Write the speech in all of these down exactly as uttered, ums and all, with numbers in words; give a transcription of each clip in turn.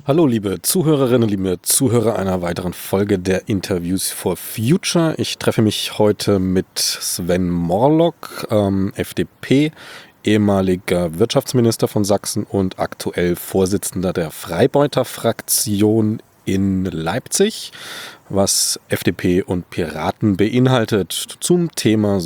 Hallo liebe Zuhörerinnen, liebe Zuhörer einer weiteren Folge der Interviews for Future. Ich treffe mich heute mit Sven Morlock, ähm, F D P, ehemaliger Wirtschaftsminister von Sachsen und aktuell Vorsitzender der Freibeuter-Fraktion in Leipzig, was F D P und Piraten beinhaltet, zum Thema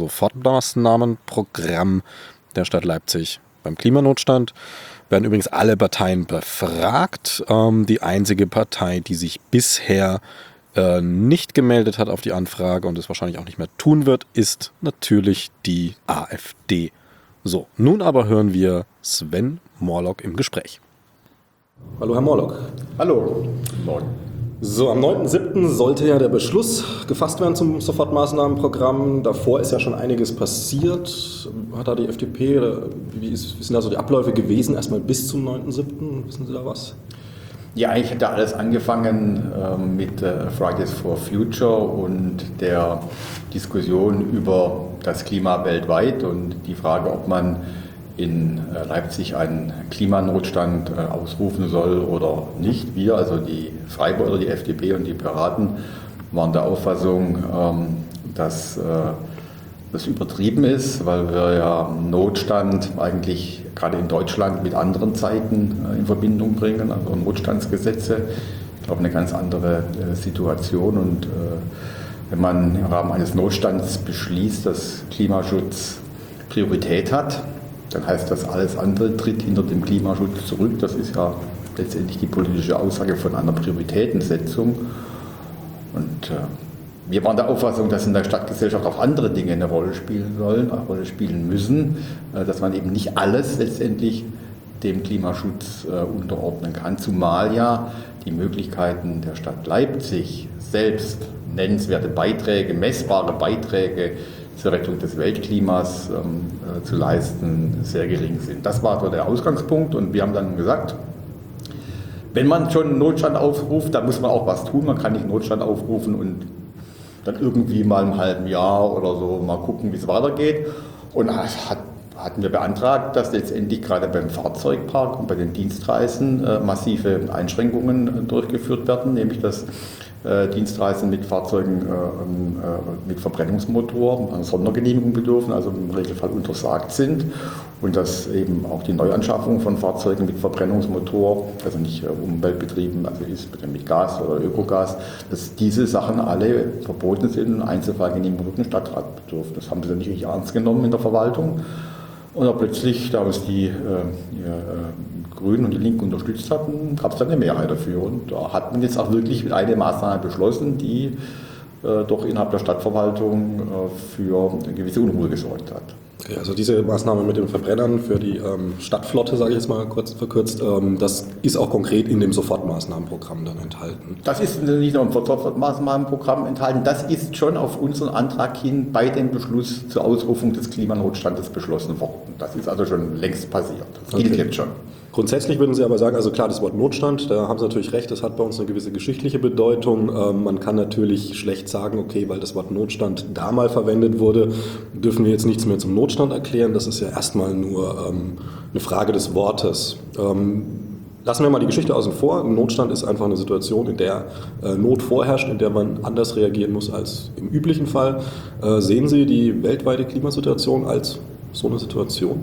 Sofortmaßnahmenprogramm der Stadt Leipzig beim Klimanotstand. Werden übrigens alle Parteien befragt. Ähm, die einzige Partei, die sich bisher äh, nicht gemeldet hat auf die Anfrage und es wahrscheinlich auch nicht mehr tun wird, ist natürlich die AfD. So, nun aber hören wir Sven Morlock im Gespräch. Hallo Herr Morlock. Hallo, guten Morgen. So, am neunten siebten sollte ja der Beschluss gefasst werden zum Sofortmaßnahmenprogramm. Davor ist ja schon einiges passiert. Hat da die F D P, wie, ist, wie sind da so die Abläufe gewesen, erstmal bis zum neunten siebten? Wissen Sie da was? Ja, eigentlich hat da alles angefangen äh, mit äh, Fridays for Future und der Diskussion über das Klima weltweit und die Frage, ob man in äh, Leipzig einen Klimanotstand äh, ausrufen soll oder nicht. Wir, also die Freibeuter, die F D P und die Piraten, waren der Auffassung, ähm, dass äh, das übertrieben ist, weil wir ja Notstand eigentlich gerade in Deutschland mit anderen Zeiten äh, in Verbindung bringen, also Notstandsgesetze. Ich glaube, eine ganz andere äh, Situation. Und äh, wenn man im Rahmen eines Notstands beschließt, dass Klimaschutz Priorität hat, dann heißt das, alles andere tritt hinter dem Klimaschutz zurück. Das ist ja letztendlich die politische Aussage von einer Prioritätensetzung. Und äh, wir waren der Auffassung, dass in der Stadtgesellschaft auch andere Dinge eine Rolle spielen sollen, eine Rolle spielen müssen, äh, dass man eben nicht alles letztendlich dem Klimaschutz äh, unterordnen kann, zumal ja die Möglichkeiten der Stadt Leipzig selbst nennenswerte Beiträge, messbare Beiträge zur Rettung des Weltklimas ähm, äh, zu leisten, sehr gering sind. Das war so der Ausgangspunkt und wir haben dann gesagt, wenn man schon einen Notstand aufruft, dann muss man auch was tun. Man kann nicht Notstand aufrufen und dann irgendwie mal im halben Jahr oder so mal gucken, wie es weitergeht. Und das hat, hatten wir beantragt, dass letztendlich gerade beim Fahrzeugpark und bei den Dienstreisen äh, massive Einschränkungen äh, durchgeführt werden, nämlich dass Äh, Dienstreisen mit Fahrzeugen äh, äh, mit Verbrennungsmotor einer Sondergenehmigung bedürfen, also im Regelfall untersagt sind und dass eben auch die Neuanschaffung von Fahrzeugen mit Verbrennungsmotor, also nicht äh, umweltbetrieben, also ist mit Gas oder Ökogas, dass diese Sachen alle verboten sind und Einzelfallgenehmigung durch den Stadtrat bedürfen. Das haben sie dann nicht richtig ernst genommen in der Verwaltung. Und dann plötzlich, da uns die, äh, die äh, Grünen und die Linken unterstützt hatten, gab es dann eine Mehrheit dafür. Und da hat man jetzt auch wirklich eine Maßnahme beschlossen, die äh, doch innerhalb der Stadtverwaltung äh, für eine gewisse Unruhe gesorgt hat. Okay, also diese Maßnahme mit den Verbrennern für die ähm, Stadtflotte, sage ich jetzt mal kurz verkürzt, ähm, das ist auch konkret in dem Sofortmaßnahmenprogramm dann enthalten. Das ist nicht nur im Sofortmaßnahmenprogramm enthalten, das ist schon auf unseren Antrag hin bei dem Beschluss zur Ausrufung des Klimanotstandes beschlossen worden. Das ist also schon längst passiert. Das gilt Okay. jetzt schon. Grundsätzlich würden Sie aber sagen, also klar, das Wort Notstand, da haben Sie natürlich recht, das hat bei uns eine gewisse geschichtliche Bedeutung. Ähm, man kann natürlich schlecht sagen, okay, weil das Wort Notstand da mal verwendet wurde, dürfen wir jetzt nichts mehr zum Notstand erklären. Das ist ja erstmal nur ähm, eine Frage des Wortes. Ähm, lassen wir mal die Geschichte außen vor. Ein Notstand ist einfach eine Situation, in der äh, Not vorherrscht, in der man anders reagieren muss als im üblichen Fall. Äh, sehen Sie die weltweite Klimasituation als so eine Situation?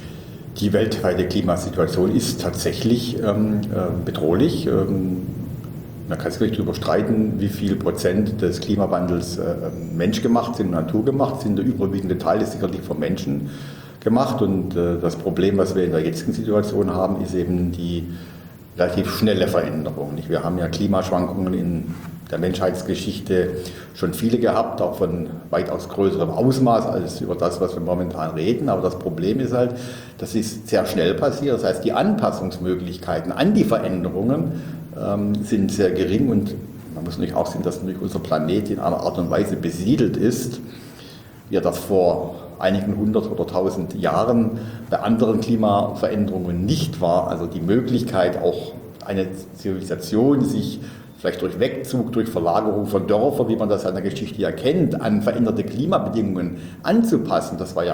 Die weltweite Klimasituation ist tatsächlich ähm, äh, bedrohlich. Ähm, man kann sich nicht darüber streiten, wie viel Prozent des Klimawandels äh, menschgemacht sind, naturgemacht sind. Der überwiegende Teil ist sicherlich vom Menschen gemacht. Und äh, das Problem, was wir in der jetzigen Situation haben, ist eben die relativ schnelle Veränderung. Nicht? Wir haben ja Klimaschwankungen in der Menschheitsgeschichte schon viele gehabt, auch von weitaus größerem Ausmaß als über das, was wir momentan reden. Aber das Problem ist halt, das ist sehr schnell passiert. Das heißt, die Anpassungsmöglichkeiten an die Veränderungen ähm, sind sehr gering. Und man muss natürlich auch sehen, dass natürlich unser Planet in einer Art und Weise besiedelt ist, wie er das vor einigen hundert oder tausend Jahren bei anderen Klimaveränderungen nicht war. Also die Möglichkeit, auch eine Zivilisation sich vielleicht durch Wegzug, durch Verlagerung von Dörfern, wie man das in der Geschichte ja kennt, an veränderte Klimabedingungen anzupassen. Das war ja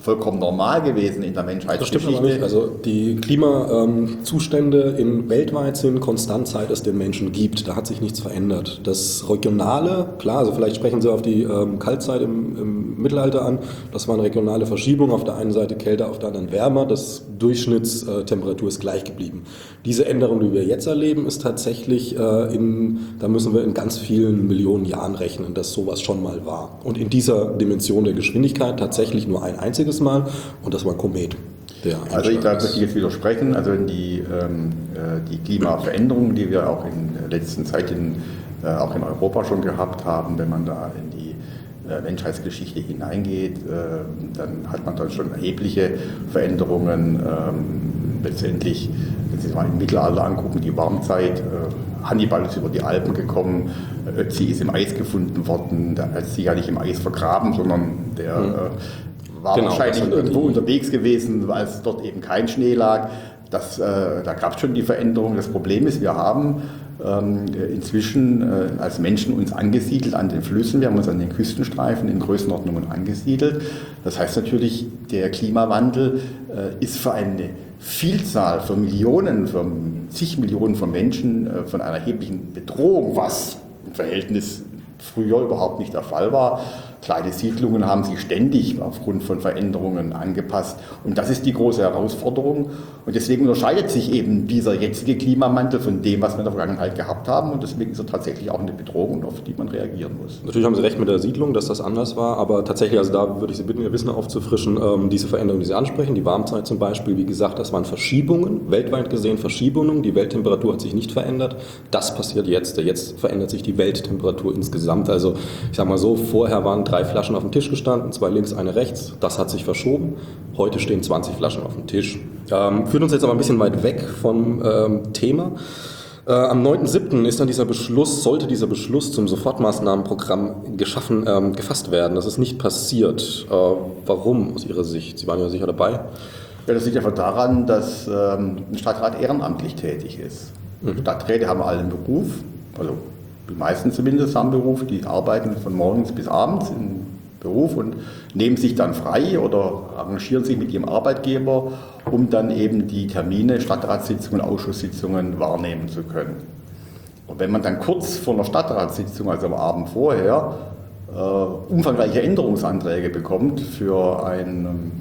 vollkommen normal gewesen in der Das Menschheitsgeschichte. stimmt aber nicht. Also die Klimazustände in weltweit sind konstant, seit es den Menschen gibt. Da hat sich nichts verändert. Das Regionale, klar, also vielleicht sprechen Sie auf die ähm, Kaltzeit im, im Mittelalter an. Das waren regionale Verschiebungen. Auf der einen Seite kälter, auf der anderen wärmer. Das Durchschnittstemperatur ist gleich geblieben. Diese Änderung, die wir jetzt erleben, ist tatsächlich äh, in, da müssen wir in ganz vielen Millionen Jahren rechnen, dass sowas schon mal war. Und in dieser Dimension der Geschwindigkeit tatsächlich nur ein einziges Mal, und das war ein Komet. Also ich glaube, dass ich jetzt widersprechen, also die, ähm, die Klimaveränderungen, die wir auch in der letzten Zeit in, äh, auch in Europa schon gehabt haben, wenn man da in die äh, Menschheitsgeschichte hineingeht, äh, dann hat man da schon erhebliche Veränderungen. Ähm, letztendlich, wenn Sie sich mal im Mittelalter angucken, die Warmzeit, äh, Hannibal ist über die Alpen gekommen, Ötzi ist im Eis gefunden worden, der hat sich ja nicht im Eis vergraben, sondern der mhm. äh, war genau, wahrscheinlich irgendwo unterwegs gewesen, weil es dort eben kein Schnee lag. Das, äh, da gab es schon die Veränderung. Das Problem ist, wir haben ähm, inzwischen äh, als Menschen uns angesiedelt an den Flüssen. Wir haben uns an den Küstenstreifen in Größenordnungen angesiedelt. Das heißt natürlich, der Klimawandel äh, ist für eine Vielzahl, für Millionen, für zig Millionen von Menschen äh, von einer erheblichen Bedrohung, was im Verhältnis früher überhaupt nicht der Fall war. Kleine Siedlungen haben sich ständig aufgrund von Veränderungen angepasst. Und das ist die große Herausforderung. Und deswegen unterscheidet sich eben dieser jetzige Klimawandel von dem, was wir in der Vergangenheit gehabt haben. Und deswegen ist er tatsächlich auch eine Bedrohung, auf die man reagieren muss. Natürlich haben Sie recht mit der Siedlung, dass das anders war. Aber tatsächlich, also da würde ich Sie bitten, Ihr Wissen aufzufrischen, ähm, diese Veränderungen, die Sie ansprechen, die Warmzeit zum Beispiel, wie gesagt, das waren Verschiebungen, weltweit gesehen Verschiebungen. Die Welttemperatur hat sich nicht verändert. Das passiert jetzt. Jetzt verändert sich die Welttemperatur insgesamt. Also ich sage mal so, vorher waren drei Flaschen auf dem Tisch gestanden, zwei links, eine rechts. Das hat sich verschoben. Heute stehen zwanzig Flaschen auf dem Tisch. Ähm, führt uns jetzt aber ein bisschen weit weg vom ähm, Thema. Äh, am neunten siebten ist dann dieser Beschluss, sollte dieser Beschluss zum Sofortmaßnahmenprogramm geschaffen, ähm, gefasst werden. Das ist nicht passiert. Äh, warum aus Ihrer Sicht? Sie waren ja sicher dabei. Ja, das liegt einfach daran, dass ähm, ein Stadtrat ehrenamtlich tätig ist. Mhm. Stadträte haben alle einen Beruf, also die meisten zumindest haben einen Beruf, die arbeiten von morgens bis abends im Beruf und nehmen sich dann frei oder arrangieren sich mit ihrem Arbeitgeber, um dann eben die Termine, Stadtratssitzungen, Ausschusssitzungen wahrnehmen zu können. Und wenn man dann kurz vor einer Stadtratssitzung, also am Abend vorher, äh, umfangreiche Änderungsanträge bekommt für ein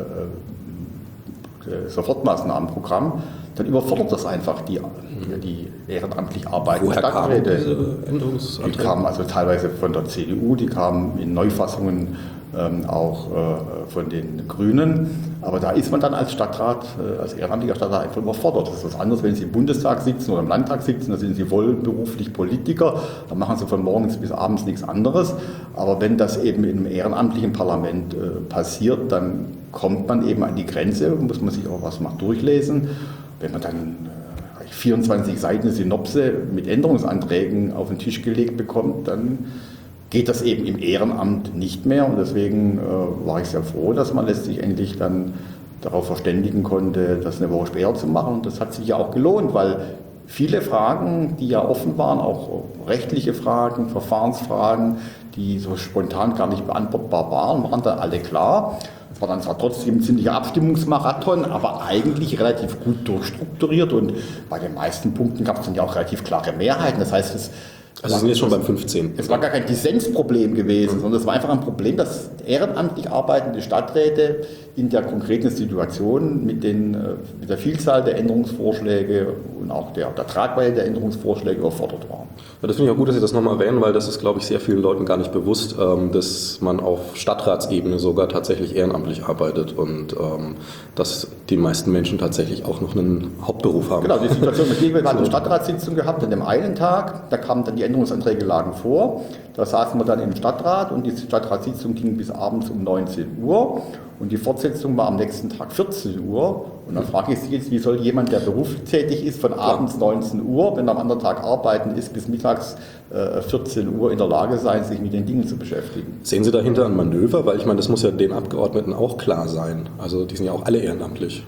äh, äh, Sofortmaßnahmenprogramm, dann überfordert das einfach die, die ehrenamtlich arbeitenden Stadträte. Die kamen also teilweise von der C D U, die kamen in Neufassungen ähm, auch äh, von den Grünen. Aber da ist man dann als Stadtrat, äh, als ehrenamtlicher Stadtrat einfach überfordert. Das ist was anderes, wenn Sie im Bundestag sitzen oder im Landtag sitzen, da sind Sie vollberuflich Politiker, da machen Sie von morgens bis abends nichts anderes. Aber wenn das eben im ehrenamtlichen Parlament äh, passiert, dann kommt man eben an die Grenze, muss man sich auch was mal durchlesen. Wenn man dann äh, vierundzwanzig Seiten Synopse mit Änderungsanträgen auf den Tisch gelegt bekommt, dann geht das eben im Ehrenamt nicht mehr. Und deswegen äh, war ich sehr froh, dass man letztlich endlich dann darauf verständigen konnte, das eine Woche später zu machen. Und das hat sich ja auch gelohnt, weil viele Fragen, die ja offen waren, auch rechtliche Fragen, Verfahrensfragen, die so spontan gar nicht beantwortbar waren, waren dann alle klar. Es war dann zwar trotzdem ein ziemlicher Abstimmungsmarathon, aber eigentlich relativ gut durchstrukturiert und bei den meisten Punkten gab es dann ja auch relativ klare Mehrheiten. Das heißt, es Also sind jetzt schon beim fünfzehnten Es war gar kein Dissensproblem gewesen, mhm. sondern es war einfach ein Problem, dass ehrenamtlich arbeitende Stadträte in der konkreten Situation mit, den, mit der Vielzahl der Änderungsvorschläge und auch der, der Tragweite der Änderungsvorschläge überfordert waren. Ja, das finde ich auch gut, dass Sie das nochmal erwähnen, weil das ist, glaube ich, sehr vielen Leuten gar nicht bewusst, ähm, dass man auf Stadtratsebene sogar tatsächlich ehrenamtlich arbeitet und ähm, dass die meisten Menschen tatsächlich auch noch einen Hauptberuf haben. Genau, die Situation, wir hatten eine Stadtratssitzung gehabt an dem einen Tag, da kamen dann die Änderungsanträge lagen vor, da saßen wir dann im Stadtrat und die Stadtratssitzung ging bis abends um neunzehn Uhr und die Fortsetzung war am nächsten Tag vierzehn Uhr und dann frage ich Sie jetzt, wie soll jemand, der beruflich tätig ist, von abends neunzehn Uhr, wenn er am anderen Tag arbeiten ist, bis mittags äh, vierzehn Uhr in der Lage sein, sich mit den Dingen zu beschäftigen? Sehen Sie dahinter ein Manöver? Weil ich meine, das muss ja den Abgeordneten auch klar sein. Also die sind ja auch alle ehrenamtlich.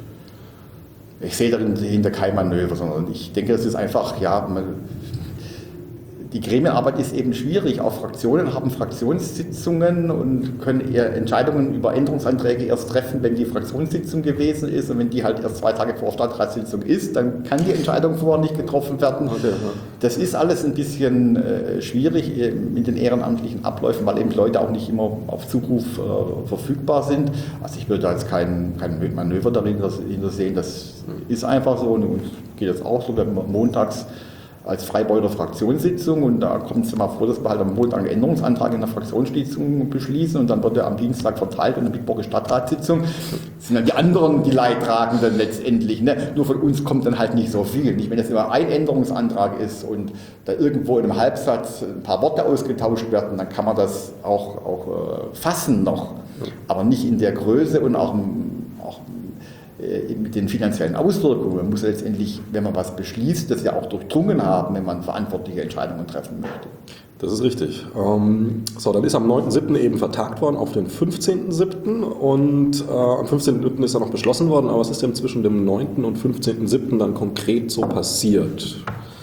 Ich sehe dahinter kein Manöver, sondern ich denke, das ist einfach, ja, man, die Gremienarbeit ist eben schwierig. Auch Fraktionen haben Fraktionssitzungen und können eher Entscheidungen über Änderungsanträge erst treffen, wenn die Fraktionssitzung gewesen ist. Und wenn die halt erst zwei Tage vor Stadtratssitzung ist, dann kann die Entscheidung vorher nicht getroffen werden. Okay, ja. Das ist alles ein bisschen äh, schwierig in den ehrenamtlichen Abläufen, weil eben Leute auch nicht immer auf Zuruf äh, verfügbar sind. Also ich würde da jetzt kein, kein Manöver darin sehen. Das ist einfach so und uns geht das auch so. Wir haben montags als Freibeuter Fraktionssitzung und da kommt es immer vor, dass wir halt am Montag einen Änderungsantrag in der Fraktionssitzung beschließen und dann wird er am Dienstag verteilt und in der Bitburger Stadtratssitzung sind dann die anderen die Leidtragenden letztendlich. Ne? Nur von uns kommt dann halt nicht so viel. Nicht, wenn das immer ein Änderungsantrag ist und da irgendwo in einem Halbsatz ein paar Worte ausgetauscht werden, dann kann man das auch, auch äh, fassen noch, aber nicht in der Größe und auch, auch mit den finanziellen Auswirkungen. Man muss letztendlich, wenn man was beschließt, das ja auch durchdrungen haben, wenn man verantwortliche Entscheidungen treffen möchte. Das ist richtig. Ähm, so, dann ist am neunten siebten eben vertagt worden auf den fünfzehnten siebten und äh, am fünfzehnten siebten ist dann noch beschlossen worden, aber was ist denn zwischen dem neunten und fünfzehnten siebten dann konkret so passiert?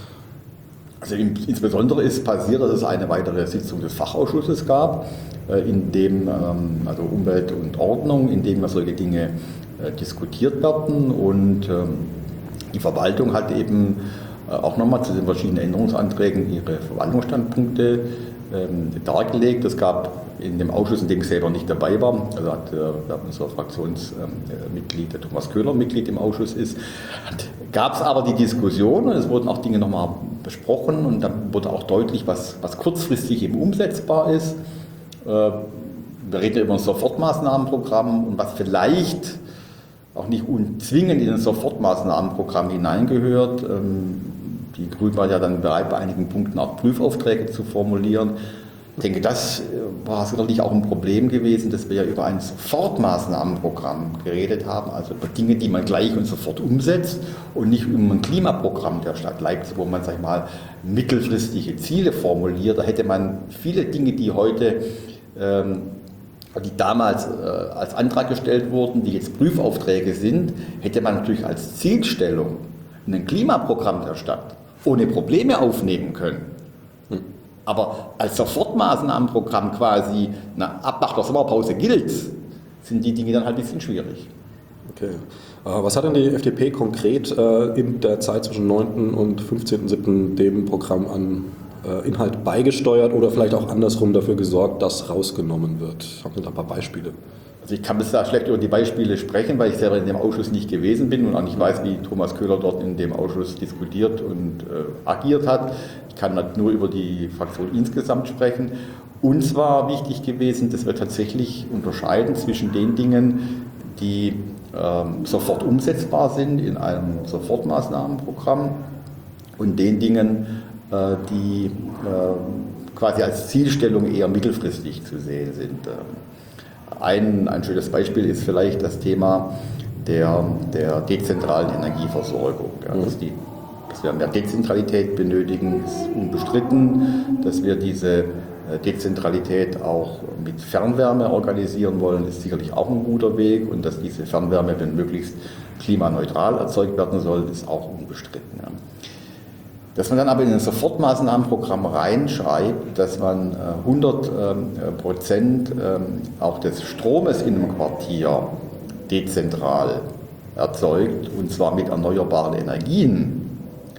Also insbesondere ist passiert, dass es eine weitere Sitzung des Fachausschusses gab, in dem, also Umwelt und Ordnung, in dem solche Dinge diskutiert werden und die Verwaltung hat eben auch nochmal zu den verschiedenen Änderungsanträgen ihre Verwaltungsstandpunkte dargelegt. Es gab in dem Ausschuss, in dem ich selber nicht dabei war, also hat unser Fraktionsmitglied, der Thomas Köhler, Mitglied im Ausschuss ist, gab es aber die Diskussion und es wurden auch Dinge nochmal besprochen und dann wurde auch deutlich, was, was kurzfristig eben umsetzbar ist. Wir reden über ein Sofortmaßnahmenprogramm und was vielleicht auch nicht zwingend in ein Sofortmaßnahmenprogramm hineingehört. Die Grünen waren ja dann bereit, bei einigen Punkten auch Prüfaufträge zu formulieren. Ich denke, das war sicherlich auch ein Problem gewesen, dass wir ja über ein Sofortmaßnahmenprogramm geredet haben, also über Dinge, die man gleich und sofort umsetzt und nicht um ein Klimaprogramm der Stadt Leipzig, wo man, sag ich mal, mittelfristige Ziele formuliert. Da hätte man viele Dinge, die heute ähm, die damals äh, als Antrag gestellt wurden, die jetzt Prüfaufträge sind, hätte man natürlich als Zielstellung ein Klimaprogramm der Stadt ohne Probleme aufnehmen können. Hm. Aber als Sofortmaßnahmenprogramm quasi, na, ab nach der Sommerpause gilt, sind die Dinge dann halt ein bisschen schwierig. Okay. Äh, was hat denn die F D P konkret äh, in der Zeit zwischen neunten und fünfzehnten siebten dem Programm an Inhalt beigesteuert oder vielleicht auch andersrum dafür gesorgt, dass rausgenommen wird? Haben Sie da ein paar Beispiele? Also ich kann bis da schlecht über die Beispiele sprechen, weil ich selber in dem Ausschuss nicht gewesen bin und auch nicht weiß, wie Thomas Köhler dort in dem Ausschuss diskutiert und äh, agiert hat. Ich kann nur über die Fraktion insgesamt sprechen. Uns war wichtig gewesen, dass wir tatsächlich unterscheiden zwischen den Dingen, die ähm, sofort umsetzbar sind in einem Sofortmaßnahmenprogramm und den Dingen, die äh, quasi als Zielstellung eher mittelfristig zu sehen sind. Ein, ein schönes Beispiel ist vielleicht das Thema der, der dezentralen Energieversorgung. Ja, dass, die, dass wir mehr Dezentralität benötigen, ist unbestritten. Dass wir diese Dezentralität auch mit Fernwärme organisieren wollen, ist sicherlich auch ein guter Weg. Und dass diese Fernwärme, wenn möglichst klimaneutral erzeugt werden soll, ist auch unbestritten. Ja. Dass man dann aber in ein Sofortmaßnahmenprogramm reinschreibt, dass man hundert Prozent auch des Stromes in einem Quartier dezentral erzeugt, und zwar mit erneuerbaren Energien,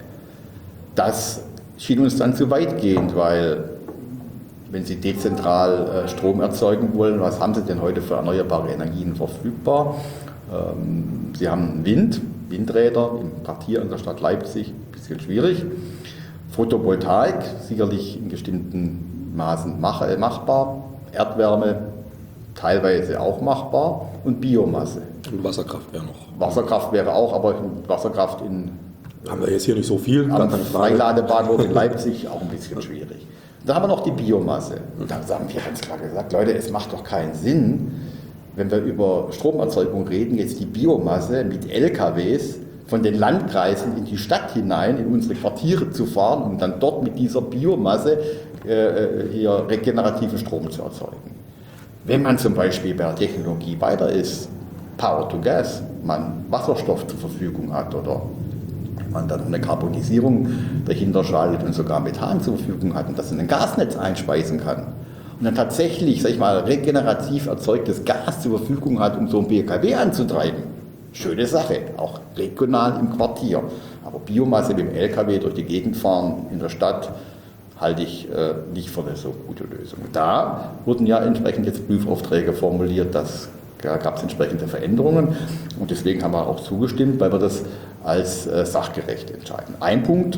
das schien uns dann zu weitgehend, weil wenn Sie dezentral Strom erzeugen wollen, was haben Sie denn heute für erneuerbare Energien verfügbar? Sie haben Wind, Windräder im Quartier in der Stadt Leipzig, ein bisschen schwierig. Photovoltaik, sicherlich in bestimmten Maßen mach, äh, machbar. Erdwärme, teilweise auch machbar. Und Biomasse. Und Wasserkraft wäre noch. Wasserkraft wäre auch, aber Wasserkraft in... Haben wir jetzt hier nicht so viel. Am Freiladebahnhof in Leipzig auch ein bisschen schwierig. Dann haben wir noch die Biomasse. Und da haben wir ganz klar gesagt, Leute, es macht doch keinen Sinn, wenn wir über Stromerzeugung reden, jetzt die Biomasse mit L K Ws von den Landkreisen in die Stadt hinein, in unsere Quartiere zu fahren, um dann dort mit dieser Biomasse äh, hier regenerativen Strom zu erzeugen. Wenn man zum Beispiel bei der Technologie weiter ist, Power to Gas, man Wasserstoff zur Verfügung hat oder man dann eine Karbonisierung dahinter schaltet und sogar Methan zur Verfügung hat und das in ein Gasnetz einspeisen kann und dann tatsächlich, sag ich mal, regenerativ erzeugtes Gas zur Verfügung hat, um so ein B K W anzutreiben. Schöne Sache, auch regional im Quartier. Aber Biomasse mit dem L K W durch die Gegend fahren in der Stadt halte ich äh, nicht für eine so gute Lösung. Da wurden ja entsprechend jetzt Prüfaufträge formuliert, das da gab es entsprechende Veränderungen und deswegen haben wir auch zugestimmt, weil wir das als äh, sachgerecht entscheiden. Ein Punkt,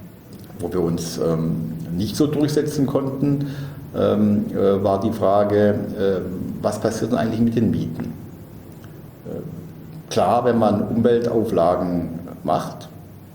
wo wir uns ähm, nicht so durchsetzen konnten, ähm, äh, war die Frage, äh, was passiert denn eigentlich mit den Mieten? Äh, klar, wenn man Umweltauflagen macht,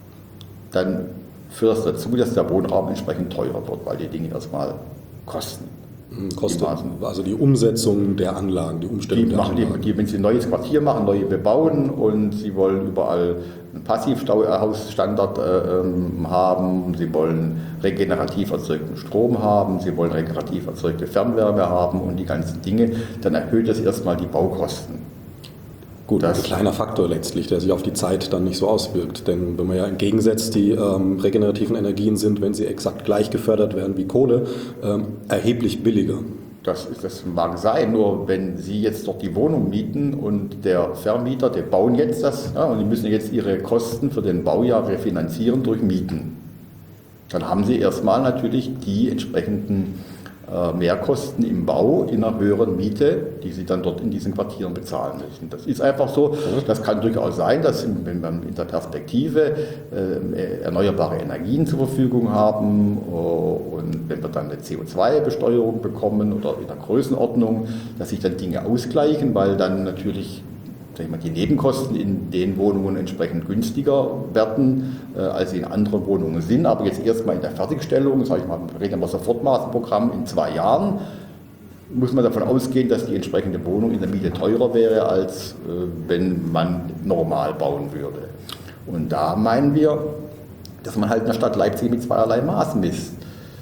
dann führt das dazu, dass der Wohnraum entsprechend teurer wird, weil die Dinge erstmal kosten. Kostet, also die Umsetzung der Anlagen, die Umstellung die der machen Anlagen. Die, die, wenn Sie ein neues Quartier machen, neue bebauen und Sie wollen überall einen Passivhausstandard äh, haben, Sie wollen regenerativ erzeugten Strom haben, Sie wollen regenerativ erzeugte Fernwärme haben und die ganzen Dinge, dann erhöht das erstmal die Baukosten. Gut, das ist ein kleiner Faktor letztlich, der sich auf die Zeit dann nicht so auswirkt. Denn wenn man ja entgegensetzt, die ähm, regenerativen Energien sind, wenn sie exakt gleich gefördert werden wie Kohle, ähm, erheblich billiger. Das, das mag sein, nur wenn Sie jetzt dort die Wohnung mieten und der Vermieter, der bauen jetzt das, ja, und die müssen jetzt ihre Kosten für den Baujahr refinanzieren durch Mieten. Dann haben Sie erstmal natürlich die entsprechenden äh, Mehrkosten im Bau in einer höheren Miete, die Sie dann dort in diesen Quartieren bezahlen müssen. Das ist einfach so. Das kann durchaus sein, dass wenn wir in der Perspektive äh, erneuerbare Energien zur Verfügung haben uh, und wenn wir dann eine C O zwei Besteuerung bekommen oder in der Größenordnung, dass sich dann Dinge ausgleichen, weil dann natürlich sag ich mal, die Nebenkosten in den Wohnungen entsprechend günstiger werden, äh, als sie in anderen Wohnungen sind. Aber jetzt erstmal in der Fertigstellung, sage ich mal, wir reden über Sofortmaßprogramm in zwei Jahren, muss man davon ausgehen, dass die entsprechende Wohnung in der Miete teurer wäre, als äh, wenn man normal bauen würde. Und da meinen wir, dass man halt in der Stadt Leipzig mit zweierlei Maß misst.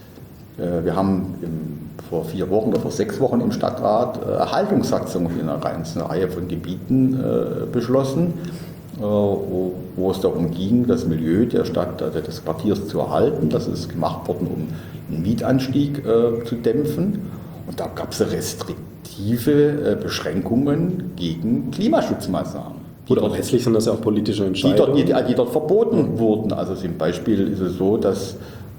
Äh, wir haben im vor vier Wochen oder vor sechs Wochen im Stadtrat äh, Erhaltungssatzungen in einer ganzen Reihe von Gebieten äh, beschlossen, äh, wo, wo es darum ging, das Milieu der Stadt, äh, des Quartiers zu erhalten. Das ist gemacht worden, um einen Mietanstieg äh, zu dämpfen. Und da gab es restriktive äh, Beschränkungen gegen Klimaschutzmaßnahmen. Gut, aber letztlich sind das ja auch politische Entscheidungen. Die dort, die, die dort verboten mhm. wurden. Also zum Beispiel ist es so, dass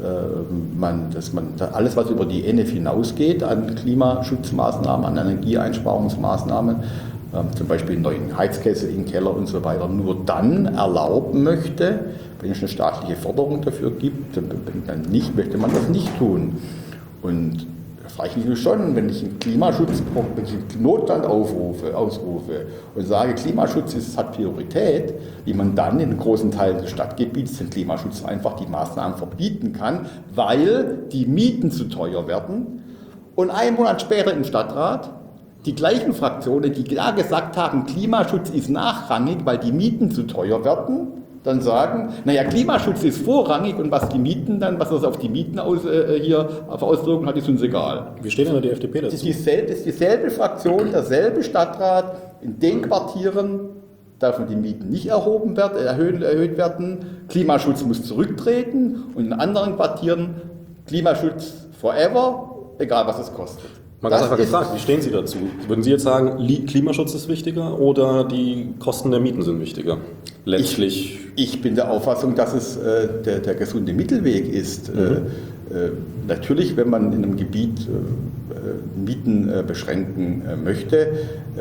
Man, dass man alles, was über die E N E F hinausgeht, an Klimaschutzmaßnahmen, an Energieeinsparungsmaßnahmen, äh, zum Beispiel einen neuen Heizkessel im Keller und so weiter, nur dann erlauben möchte, wenn es eine staatliche Förderung dafür gibt, dann nicht, möchte man das nicht tun. Und das frage ich mich schon, wenn ich einen Klimaschutz, wenn ich einen Notstand aufrufe, ausrufe und sage, Klimaschutz ist, hat Priorität, wie man dann in großen Teilen des Stadtgebiets den Klimaschutz einfach die Maßnahmen verbieten kann, weil die Mieten zu teuer werden. Und einen Monat später im Stadtrat die gleichen Fraktionen, die klar gesagt haben, Klimaschutz ist nachrangig, weil die Mieten zu teuer werden, dann sagen, naja, Klimaschutz ist vorrangig und was die Mieten dann, was das auf die Mieten aus, äh, hier auf Auswirkungen hat, ist uns egal. Wie steht denn die F D P dazu? Das ist dieselbe, das ist dieselbe Fraktion, derselbe Stadtrat. In den Quartieren dürfen die Mieten nicht erhoben werden, erhöht, erhöht werden. Klimaschutz muss zurücktreten und in anderen Quartieren Klimaschutz forever, egal was es kostet. Mal ganz einfach gefragt, wie stehen Sie dazu? Würden Sie jetzt sagen, Klimaschutz ist wichtiger oder die Kosten der Mieten sind wichtiger? Letztlich. Ich, ich bin der Auffassung, dass es äh, der, der gesunde Mittelweg ist. Mhm. Äh, äh, natürlich, wenn man in einem Gebiet äh, Mieten äh, beschränken äh, möchte, äh,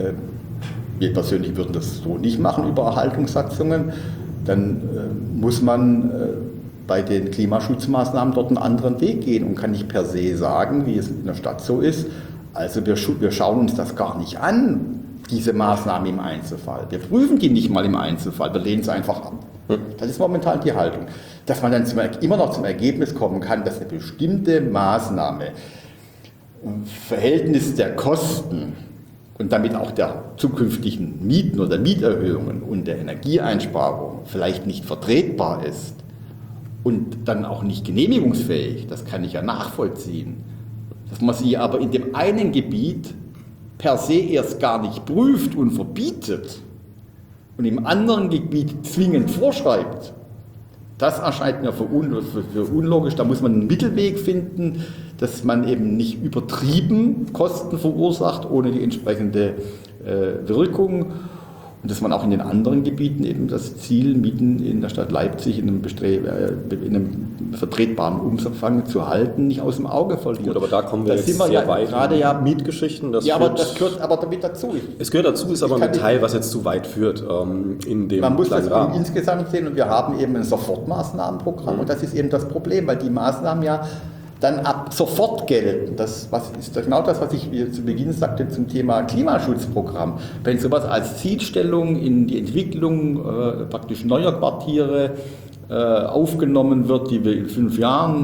wir persönlich würden das so nicht machen über Erhaltungssatzungen, dann äh, muss man äh, bei den Klimaschutzmaßnahmen dort einen anderen Weg gehen und kann nicht per se sagen, wie es in der Stadt so ist. Also wir, wir schauen uns das gar nicht an, diese Maßnahmen im Einzelfall. Wir prüfen die nicht mal im Einzelfall, wir lehnen sie einfach ab. Das ist momentan die Haltung. Dass man dann zum, immer noch zum Ergebnis kommen kann, dass eine bestimmte Maßnahme im Verhältnis der Kosten und damit auch der zukünftigen Mieten oder Mieterhöhungen und der Energieeinsparung vielleicht nicht vertretbar ist und dann auch nicht genehmigungsfähig, das kann ich ja nachvollziehen. Dass man sie aber in dem einen Gebiet per se erst gar nicht prüft und verbietet und im anderen Gebiet zwingend vorschreibt, Das erscheint mir für, un, für, für unlogisch. Da muss man einen Mittelweg finden, dass man eben nicht übertrieben Kosten verursacht, ohne die entsprechende äh, Wirkung. Und dass man auch in den anderen Gebieten eben das Ziel, Mieten in der Stadt Leipzig in einem, Bestre- äh, in einem vertretbaren Umfang zu halten, nicht aus dem Auge verliert. Gut, aber da kommen wir das jetzt wir sehr ja weit gerade in ja Mietgeschichten. Das ja, aber führt, das gehört aber damit dazu. Ich, es gehört dazu, ist aber ein kann Detail, nicht- was jetzt zu weit führt ähm, in dem Man muss das kleinen Rahmen. insgesamt sehen und wir haben eben ein Sofortmaßnahmenprogramm und das ist eben das Problem, weil die Maßnahmen ja dann ab sofort gelten. Das was ist genau das, was ich zu Beginn sagte zum Thema Klimaschutzprogramm. Wenn sowas als Zielstellung in die Entwicklung äh, praktisch neuer Quartiere äh, aufgenommen wird, die wir in fünf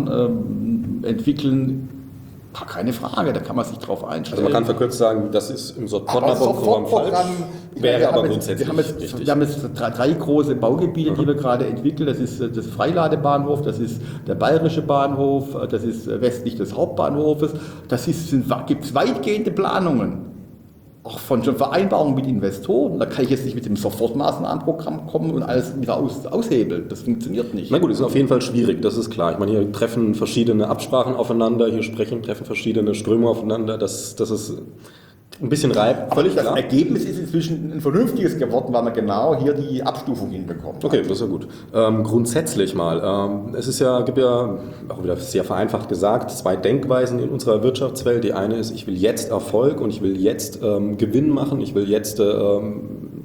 Jahren äh, entwickeln, keine Frage, da kann man sich drauf einstellen. Also man kann verkürzt sagen, das ist im Aber Sofortmaßnahmenprogramm falsch, wäre wir aber haben grundsätzlich jetzt, wir haben jetzt, richtig. Wir haben jetzt drei, drei große Baugebiete, die wir gerade entwickeln. Das ist das Freiladebahnhof, das ist der Bayerische Bahnhof, das ist westlich des Hauptbahnhofes. Das gibt es weitgehende Planungen, auch von schon Vereinbarungen mit Investoren. Da kann ich jetzt nicht mit dem Sofortmaßnahmenprogramm kommen und alles wieder aus, aushebeln. Das funktioniert nicht. Na gut, ist auf jeden Fall schwierig, das ist klar. Ich meine, hier treffen verschiedene Absprachen aufeinander, hier sprechen, treffen verschiedene Ströme aufeinander. Das, das ist ein bisschen reib, Aber völlig das klar. Ergebnis ist inzwischen ein vernünftiges geworden, weil man genau hier die Abstufung hinbekommt. Okay, das ist ja gut. Ähm, grundsätzlich mal, ähm, es ist ja, gibt ja, auch wieder sehr vereinfacht gesagt, zwei Denkweisen in unserer Wirtschaftswelt. Die eine ist, ich will jetzt Erfolg und ich will jetzt ähm, Gewinn machen, ich will jetzt, ähm,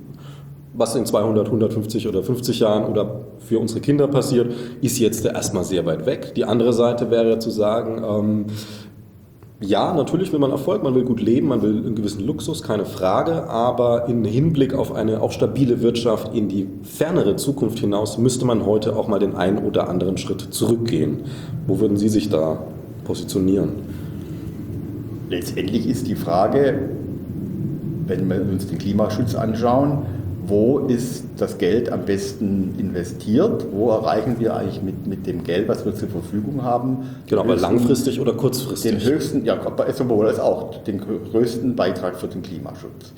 was in zweihundert, hundertfünfzig oder fünfzig Jahren oder für unsere Kinder passiert, ist jetzt erstmal sehr weit weg. Die andere Seite wäre zu sagen, ähm, ja, natürlich will man Erfolg, man will gut leben, man will einen gewissen Luxus, keine Frage, aber im Hinblick auf eine auch stabile Wirtschaft in die fernere Zukunft hinaus müsste man heute auch mal den einen oder anderen Schritt zurückgehen. Wo würden Sie sich da positionieren? Letztendlich ist die Frage, wenn wir uns den Klimaschutz anschauen, wo ist das Geld am besten investiert? Wo erreichen wir eigentlich mit, mit dem Geld, was wir zur Verfügung haben, Genau, aber höchsten- langfristig oder kurzfristig? den höchsten, ja, sowohl als auch den größten Beitrag für den Klimaschutz?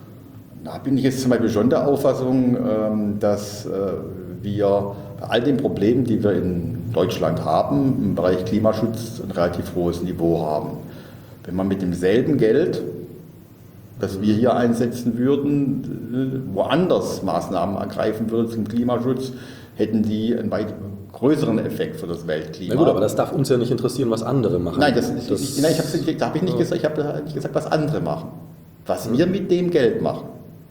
Da bin ich jetzt zum Beispiel schon der Auffassung, ähm, dass äh, wir bei all den Problemen, die wir in Deutschland haben, im Bereich Klimaschutz ein relativ hohes Niveau haben. Wenn man mit demselben Geld, das wir hier einsetzen würden, woanders Maßnahmen ergreifen würde zum Klimaschutz, hätten die einen weit größeren Effekt für das Weltklima. Na gut, aber das darf uns ja nicht interessieren, was andere machen. Nein, das, das, ich, nein, ich habe da habe ich nicht gesagt, ich habe nicht gesagt, was andere machen. Was wir mit dem Geld machen.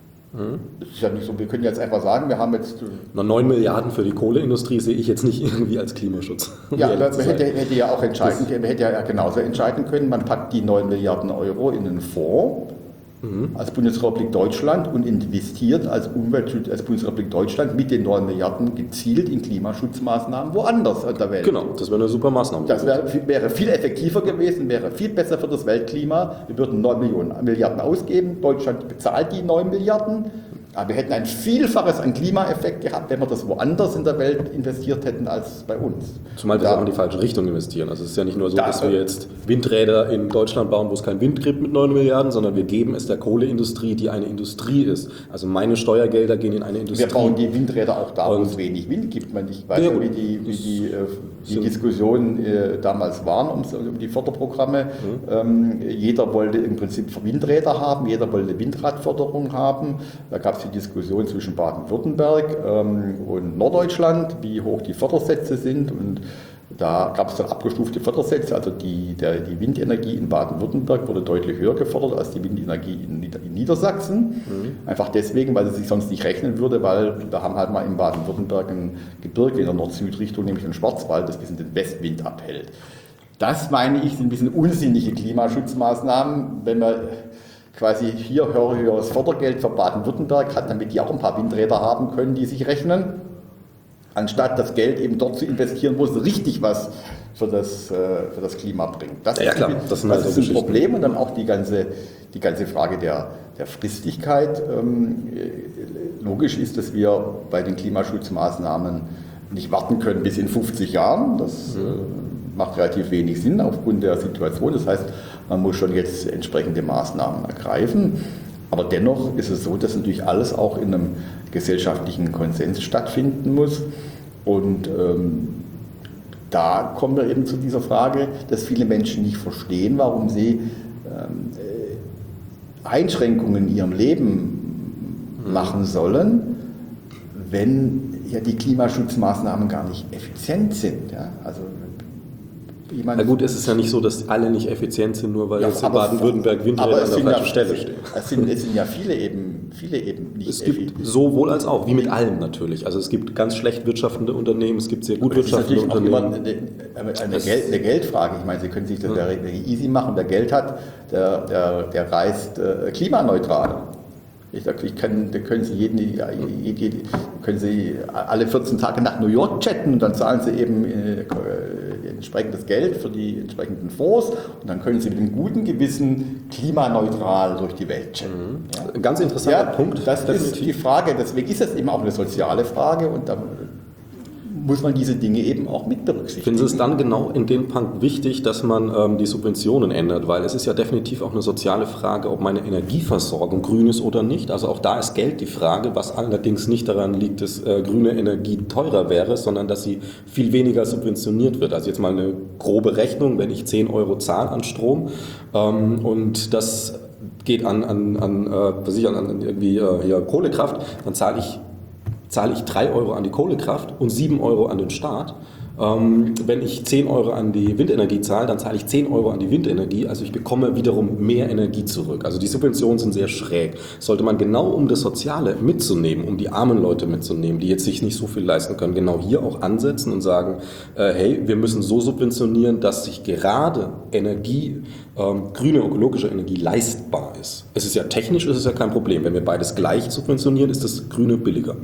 Das ist ja nicht so, wir können jetzt einfach sagen, wir haben jetzt... Na, neun Milliarden für die Kohleindustrie sehe ich jetzt nicht irgendwie als Klimaschutz. um Ja, ehrlich man zu sein. hätte, hätte ja auch entscheiden können, man hätte ja genauso entscheiden können, man packt die neun Milliarden Euro in einen Fonds als Bundesrepublik Deutschland und investiert als, Umweltschutz, als Bundesrepublik Deutschland mit den neun Milliarden gezielt in Klimaschutzmaßnahmen woanders in der Welt. Genau, das wäre eine super Maßnahme. Das wäre, wäre viel effektiver gewesen, wäre viel besser für das Weltklima. Wir würden neun Millionen, Milliarden ausgeben, Deutschland bezahlt die neun Milliarden. Aber wir hätten ein Vielfaches an Klimaeffekt gehabt, wenn wir das woanders in der Welt investiert hätten als bei uns. Zumal wir Da- auch in die falsche Richtung investieren. Also es ist ja nicht nur so, Da- dass wir jetzt Windräder in Deutschland bauen, wo es keinen Wind gibt mit neun Milliarden, sondern wir geben es der Kohleindustrie, die eine Industrie ist. Also meine Steuergelder gehen in eine Industrie. Wir bauen die Windräder auch da, wo Und- es wenig Wind gibt. Man, ich weiß Ja, ja, gut. wie die, wie die, äh, die Sind- Diskussionen äh, damals waren um, um die Förderprogramme. Mhm. Ähm, jeder wollte im Prinzip Windräder haben, jeder wollte Windradförderung haben. Da gab es die Diskussion zwischen Baden-Württemberg ähm, und Norddeutschland, wie hoch die Fördersätze sind. Und da gab es dann abgestufte Fördersätze. Also die, der, die Windenergie in Baden-Württemberg wurde deutlich höher gefördert als die Windenergie in, Nieder in Niedersachsen. Mhm. Einfach deswegen, weil sie sich sonst nicht rechnen würde, weil wir haben halt mal in Baden-Württemberg ein Gebirge in der Nord-Süd-Richtung, nämlich den Schwarzwald, das bis in den Westwind abhält. Das, meine ich, sind ein bisschen unsinnige Klimaschutzmaßnahmen, wenn man quasi hier höheres Fördergeld für Baden-Württemberg hat, damit die auch ein paar Windräder haben können, die sich rechnen, anstatt das Geld eben dort zu investieren, wo es richtig was für das, äh, für das Klima bringt. Das Ja, ja, ist, klar. ein- Das das sind halt ist so ein Geschichten. Problem und dann auch die ganze, die ganze Frage der, der Fristigkeit. Ähm, logisch ist, dass wir bei den Klimaschutzmaßnahmen nicht warten können bis in fünfzig Jahren. Das äh, macht relativ wenig Sinn aufgrund der Situation. Das heißt, man muss schon jetzt entsprechende Maßnahmen ergreifen. Aber dennoch ist es so, dass natürlich alles auch in einem gesellschaftlichen Konsens stattfinden muss. Und ähm, da kommen wir eben zu dieser Frage, dass viele Menschen nicht verstehen, warum sie ähm, Einschränkungen in ihrem Leben machen sollen, wenn ja die Klimaschutzmaßnahmen gar nicht effizient sind. Ja? Also, Na gut, es ist ja nicht so, dass alle nicht effizient sind, nur weil ja, jetzt in Baden-Württemberg Windräder an der falschen Stelle stehen. Es sind, es sind ja viele eben, viele eben nicht effizient. Es gibt sowohl als auch, wie mit allem natürlich. Also es gibt ganz schlecht wirtschaftende Unternehmen, es gibt sehr gut wirtschaftende Unternehmen. Das ist natürlich auch immer eine, eine, Geld, eine Geldfrage. Ich meine, Sie können sich das ja easy machen. Wer Geld hat, der, der, der reist äh, klimaneutral. Ich sage, ich kann, da können Sie, jeden, jeden, können Sie alle vierzehn Tage nach New York chatten und dann zahlen Sie eben äh, entsprechendes Geld für die entsprechenden Fonds und dann können Sie mit einem guten Gewissen klimaneutral durch die Welt chatten. Mhm. Ja. Ganz interessanter ja, Punkt. Das definitiv. Ist die Frage, deswegen ist es eben auch eine soziale Frage und da muss man diese Dinge eben auch mit berücksichtigen. Finden Sie es dann genau in dem Punkt wichtig, dass man ähm, die Subventionen ändert? Weil es ist ja definitiv auch eine soziale Frage, ob meine Energieversorgung grün ist oder nicht. Also auch da ist Geld die Frage, was allerdings nicht daran liegt, dass äh, grüne Energie teurer wäre, sondern dass sie viel weniger subventioniert wird. Also jetzt mal eine grobe Rechnung, wenn ich zehn Euro zahle an Strom ähm, und das geht an, an, an, äh, was ich, an, an irgendwie äh, hier Kohlekraft, dann zahle ich zahle ich drei Euro an die Kohlekraft und sieben Euro an den Staat. Ähm, wenn ich zehn Euro an die Windenergie zahle, dann zahle ich zehn Euro an die Windenergie. Also ich bekomme wiederum mehr Energie zurück. Also die Subventionen sind sehr schräg. Sollte man genau, um das Soziale mitzunehmen, um die armen Leute mitzunehmen, die jetzt sich nicht so viel leisten können, genau hier auch ansetzen und sagen, äh, hey, wir müssen so subventionieren, dass sich gerade Energie, ähm, grüne ökologische Energie leistbar ist. Es ist ja technisch, ist es ja kein Problem. Wenn wir beides gleich subventionieren, ist das Grüne billiger.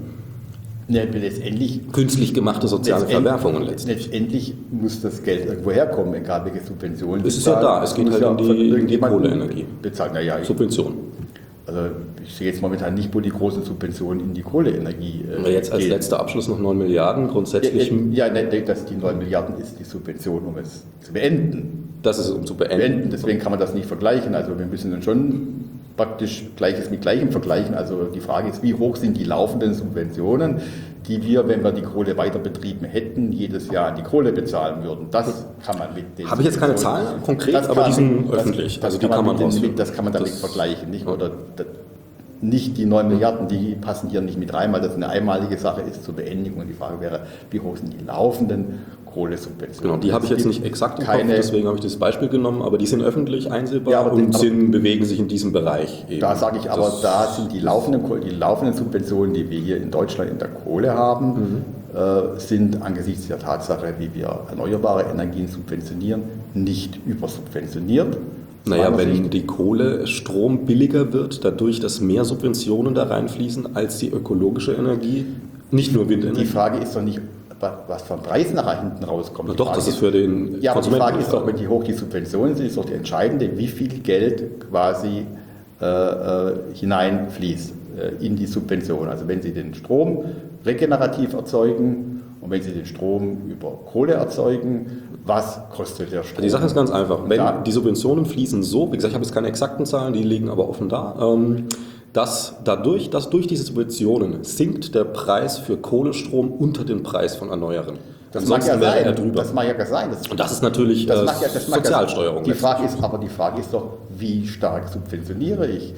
Ja, letztendlich, künstlich gemachte soziale letztendlich, Verwerfungen letztendlich. Letztendlich muss das Geld irgendwo herkommen, egal welche Subventionen. Es ist ja da, es geht halt um die, um die Kohleenergie. Bezahlt. Naja, Subvention. Also ich sehe jetzt momentan nicht, wo die großen Subventionen in die Kohleenergie äh, Aber jetzt als gehen. letzter Abschluss noch neun Milliarden grundsätzlich. Ja, ja, ja, dass die neun Milliarden ist die Subvention, um es zu beenden. Das ist um zu beenden. beenden. Deswegen kann man das nicht vergleichen. Also wir müssen dann schon praktisch Gleiches mit Gleichem vergleichen. Also die Frage ist, wie hoch sind die laufenden Subventionen, die wir, wenn wir die Kohle weiter betrieben hätten, jedes Jahr an die Kohle bezahlen würden. Das kann man mit den Habe ich jetzt keine Zahlen konkret, aber die sind öffentlich. Das, also das die kann man, kann man rausfinden. mit, Das kann man damit das, vergleichen. Nicht? Oder das, nicht die neun Milliarden, die passen hier nicht mit rein, weil das eine einmalige Sache ist zur Beendigung. Und die Frage wäre, wie hoch sind die laufenden Kohlesubventionen? Genau, die habe ich jetzt nicht exakt im Kopf, deswegen habe ich das Beispiel genommen, aber die sind öffentlich einsehbar ja, und sind, bewegen sich in diesem Bereich. Eben. Da sage ich aber, das da sind die laufenden, die laufenden Subventionen, die wir hier in Deutschland in der Kohle haben, mhm. äh, sind angesichts der Tatsache, wie wir erneuerbare Energien subventionieren, nicht übersubventioniert. Naja, wenn die Kohle, Strom billiger wird, dadurch, dass mehr Subventionen da reinfließen als die ökologische Energie, nicht nur Windenergie. Die Frage ist doch nicht, was für ein Preis nachher hinten rauskommt. Na doch, das ist für den Ja, aber die Frage Konsumenten ist doch, wenn die hoch die Subventionen sind, ist doch die entscheidende, wie viel Geld quasi äh, äh, hineinfließt äh, in die Subvention. Also wenn Sie den Strom regenerativ erzeugen und wenn Sie den Strom über Kohle erzeugen, was kostet der Strom? Die Sache ist ganz einfach. Wenn ja. die Subventionen fließen so, wie gesagt, ich habe jetzt keine exakten Zahlen, die liegen aber offen da, ähm, dass dadurch, dass durch diese Subventionen sinkt der Preis für Kohlestrom unter den Preis von Erneuerbaren. Das mag ja sein. Er drüber. Das mag ja sein. Das, Und das ist natürlich das äh, mag ja, das mag Sozialsteuerung. Die Frage ist, aber die Frage ist doch, wie stark subventioniere ich?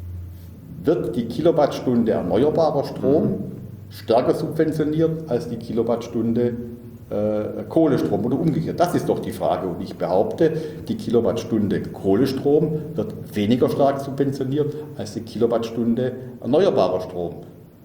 Wird die Kilowattstunde erneuerbarer Strom mhm. stärker subventioniert als die Kilowattstunde äh, Kohlestrom oder umgekehrt? Das ist doch die Frage. Und ich behaupte, die Kilowattstunde Kohlestrom wird weniger stark subventioniert als die Kilowattstunde erneuerbarer Strom.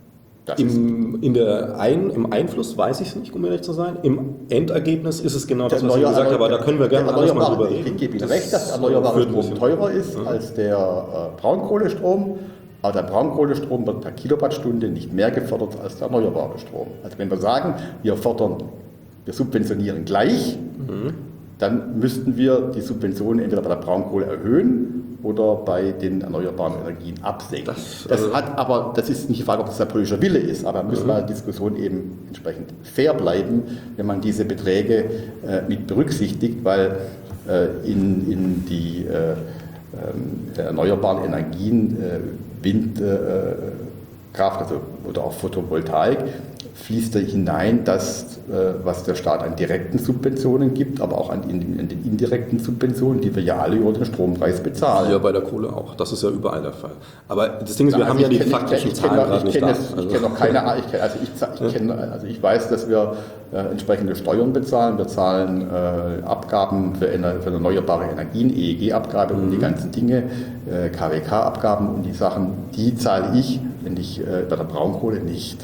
Im, in der Ein, Im Einfluss weiß ich es nicht, um ehrlich zu sein. Im Endergebnis ist es genau das, was ich gesagt habe, aber da können wir gerne anders mal drüber reden. Ich gebe Ihnen recht, dass erneuerbarer Strom teurer ist ja. als der äh, Braunkohlestrom. Aber der Braunkohlestrom wird per Kilowattstunde nicht mehr gefördert als der erneuerbare Strom. Also wenn wir sagen, wir fördern, wir subventionieren gleich, mhm. dann müssten wir die Subventionen entweder bei der Braunkohle erhöhen oder bei den erneuerbaren Energien absenken. Das, das, also hat aber, das ist nicht die Frage, ob das der politische Wille ist, aber da müssen wir in der Diskussion eben entsprechend fair bleiben, wenn man diese Beträge äh, mit berücksichtigt, weil äh, in, in die äh, äh, erneuerbaren Energien, äh, Windkraft äh, also, oder auch Photovoltaik, fließt da hinein das, was der Staat an direkten Subventionen gibt, aber auch an, in, an den indirekten Subventionen, die wir ja alle über den Strompreis bezahlen. Ja, bei der Kohle auch. Das ist ja überall der Fall. Aber das Ding ist, wir also haben ja die kenn, faktischen ich, ich Zahlen kenn, gerade ich nicht kenn da. es, Also. Ich kenne noch keine, ich kenn, also, ich, ich kenn, also ich weiß, dass wir äh, entsprechende Steuern bezahlen. Wir zahlen äh, Abgaben für, für erneuerbare Energien, E E G-Abgabe mhm. und die ganzen Dinge, äh, K W K-Abgaben und die Sachen, die zahle ich, wenn ich äh, bei der Braunkohle nicht.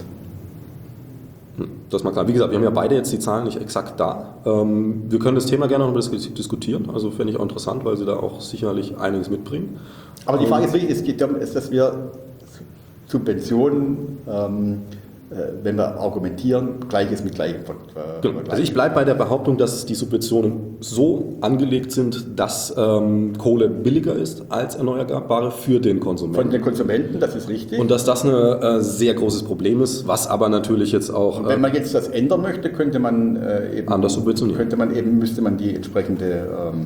Das ist mal klar. Wie gesagt, wir haben ja beide jetzt die Zahlen nicht exakt da. Ähm, wir können das Thema gerne noch diskutieren. Also finde ich auch interessant, weil Sie da auch sicherlich einiges mitbringen. Aber die Frage ist wirklich, es geht darum, ist, dass wir Subventionen, ähm, wenn wir argumentieren, Gleiches mit Gleichem. Äh, genau. Also ich bleibe bei der Behauptung, dass die Subventionen so angelegt sind, dass ähm, Kohle billiger ist als erneuerbare für den Konsumenten. Von den Konsumenten, das ist richtig. Und dass das ein äh, sehr großes Problem ist, was aber natürlich jetzt auch... Und wenn man jetzt das ändern möchte, könnte man äh, eben... Anders subventionieren. Könnte man eben, müsste man die entsprechende ähm,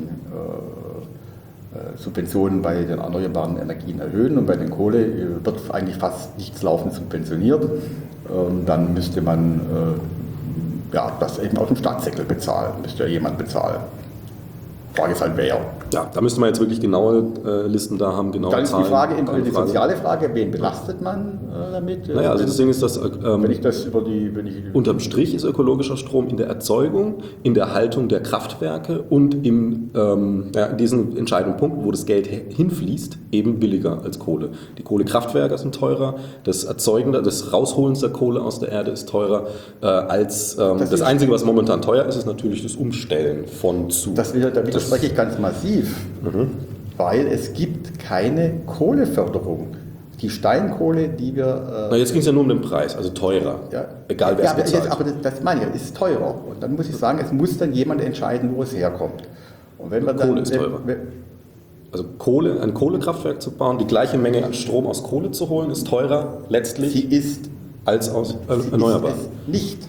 äh, Subventionen bei den erneuerbaren Energien erhöhen und bei den Kohle wird eigentlich fast nichts laufend subventioniert. Ähm, dann müsste man äh, ja, das eben aus dem Staatssäckel bezahlen, müsste ja jemand bezahlen. Frage ist halt wer. Ja, da müsste man jetzt wirklich genaue äh, Listen da haben, genaue Dann ist Zahlen. die Frage, eben die soziale Frage, wen belastet man äh, damit? Naja, also das Ding ist, dass ähm, wenn ich das über die, wenn ich unterm Strich ist ökologischer Strom in der Erzeugung, in der Haltung der Kraftwerke und im, ähm, ja, in diesen entscheidenden Punkten, wo das Geld hinfließt, eben billiger als Kohle. Die Kohlekraftwerke sind teurer, das Erzeugen, das Rausholen der Kohle aus der Erde ist teurer äh, als ähm, das, das Einzige, was momentan teuer ist, ist natürlich das Umstellen von zu. Das wieder, da widerspreche ich ganz massiv. Mhm. Weil es gibt keine Kohleförderung. Die Steinkohle, die wir... Äh Na, jetzt ging es ja nur um den Preis, also teurer. Ja. Egal wer ja, es bezahlt. Jetzt, aber das, das meine ich, ist teurer. Und dann muss ich sagen, es muss dann jemand entscheiden, wo es herkommt. Und wenn man Kohle dann, ist teurer. Wenn, also Kohle, ein Kohlekraftwerk zu bauen, die gleiche Menge an Strom aus Kohle zu holen, ist teurer letztlich sie ist, als aus äh, erneuerbaren. Ist es nicht.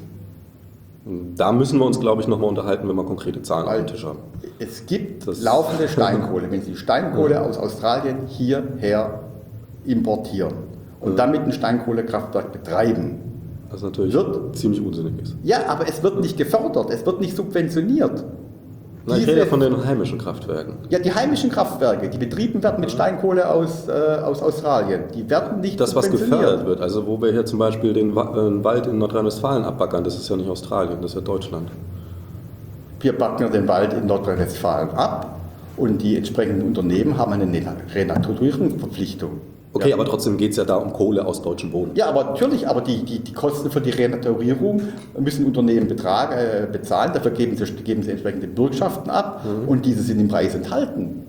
Da müssen wir uns, glaube ich, nochmal unterhalten, wenn wir konkrete Zahlen Weil auf dem Tisch haben. Es gibt das laufende Steinkohle. Wenn Sie Steinkohle ja. aus Australien hierher importieren und ja. damit ein Steinkohlekraftwerk betreiben, was natürlich wird, ziemlich unsinnig ist. Ja, aber es wird nicht gefördert, es wird nicht subventioniert. Na, ich rede ja von den heimischen Kraftwerken. Ja, die heimischen Kraftwerke, die betrieben werden mit Steinkohle aus, äh, aus Australien, die werden nicht das, was subventioniert. gefördert wird, also wo wir hier zum Beispiel den Wald in Nordrhein-Westfalen abbaggern, das ist ja nicht Australien, das ist ja Deutschland. Wir backen den Wald in Nordrhein-Westfalen ab und die entsprechenden Unternehmen haben eine Renaturierungsverpflichtung. Okay, ja. aber trotzdem geht es ja da um Kohle aus deutschem Boden. Ja, aber natürlich, aber die, die, die Kosten für die Renaturierung müssen Unternehmen Betrag, äh, bezahlen, dafür geben sie, geben sie entsprechende Bürgschaften ab mhm. und diese sind im Preis enthalten.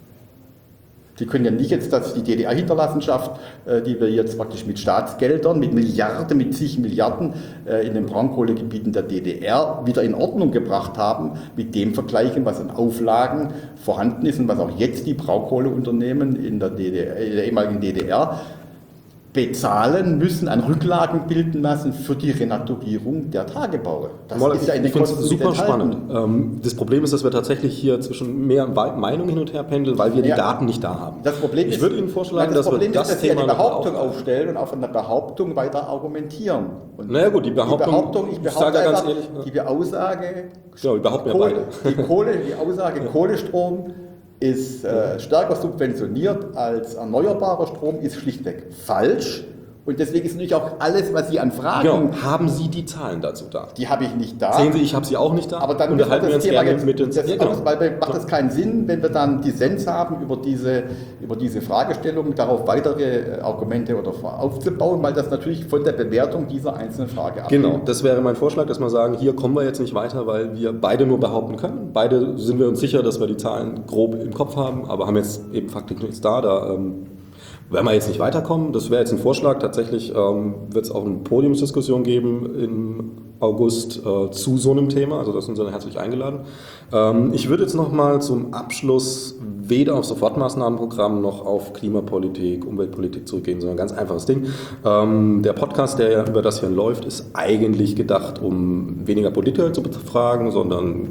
Sie können ja nicht jetzt, dass die D D R-Hinterlassenschaft, äh, die wir jetzt praktisch mit Staatsgeldern, mit Milliarden, mit zig Milliarden äh, in den Braunkohlegebieten der D D R wieder in Ordnung gebracht haben, mit dem vergleichen, was an Auflagen vorhanden ist und was auch jetzt die Braunkohleunternehmen in der, D D R, in der ehemaligen D D R bezahlen müssen, an Rücklagen bilden lassen für die Renaturierung der Tagebaue. Das Mal, ist ja in den ich finde es Kosten super enthalten. spannend. Das Problem ist, dass wir tatsächlich hier zwischen mehr Meinungen hin und her pendeln, weil wir die ja, Daten nicht da haben. Das Problem ich ist, würde Ihnen vorschlagen, nein, das dass Problem wir das ist, dass Thema Sie eine Behauptung noch aufstellen und auf einer Behauptung weiter argumentieren. Und naja gut, die Behauptung, die Behauptung ich behaupte ich sage einfach, ganz ehrlich, die Aussage, ja, wir behaupten ja Kohle, beide. die, Kohle, die Aussage Kohlestrom ist äh, stärker subventioniert als erneuerbarer Strom, ist schlichtweg falsch. Und deswegen ist natürlich auch alles, was Sie an Fragen... Genau. Haben Sie die Zahlen dazu da? Die habe ich nicht da. Sehen Sie, ich habe sie auch nicht da. Aber dann unterhalten wir uns gerne jetzt, mit den... Das ja, genau. aus, weil macht es keinen Sinn, wenn wir dann Dissens haben über diese, über diese Fragestellung, darauf weitere Argumente oder aufzubauen, weil das natürlich von der Bewertung dieser einzelnen Frage abhängt. Genau, das wäre mein Vorschlag, dass wir sagen, hier kommen wir jetzt nicht weiter, weil wir beide nur behaupten können. Beide sind wir uns sicher, dass wir die Zahlen grob im Kopf haben, aber haben jetzt eben faktisch nichts da. Da ähm, werden wir jetzt nicht weiterkommen. Das wäre jetzt ein Vorschlag. Tatsächlich ähm, wird es auch eine Podiumsdiskussion geben im August äh, zu so einem Thema. Also da sind Sie herzlich eingeladen. Ähm, ich würde jetzt nochmal zum Abschluss weder auf Sofortmaßnahmenprogramm noch auf Klimapolitik, Umweltpolitik zurückgehen, sondern ein ganz einfaches Ding. Ähm, der Podcast, der ja über das hier läuft, ist eigentlich gedacht, um weniger Politiker zu befragen, sondern